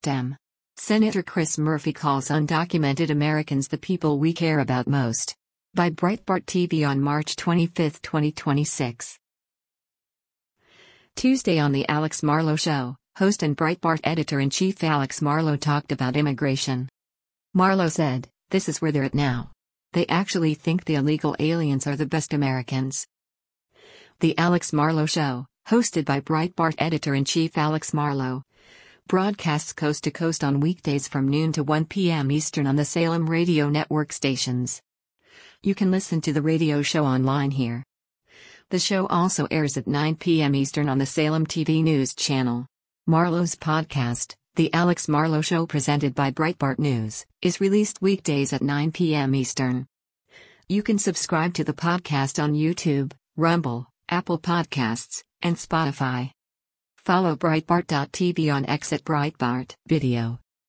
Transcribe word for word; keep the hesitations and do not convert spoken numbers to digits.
STEM. Senator Chris Murphy calls undocumented Americans the people we care about most. By Breitbart T V on March twenty-fifth, twenty twenty-six. Tuesday on The Alex Marlow Show, host and Breitbart editor-in-chief Alex Marlow talked about immigration. Marlow said, "This is where they're at now. They actually think the illegal aliens are the best Americans." The Alex Marlow Show, hosted by Breitbart editor-in-chief Alex Marlow, broadcasts coast to coast on weekdays from noon to one p m Eastern on the Salem Radio Network stations. You can listen to the radio show online here. The show also airs at nine p m Eastern on the Salem T V News channel. Marlow's podcast, The Alex Marlow Show presented by Breitbart News, is released weekdays at nine p m Eastern. You can subscribe to the podcast on YouTube, Rumble, Apple Podcasts, and Spotify. Follow Breitbart dot T V on X at Breitbart Video.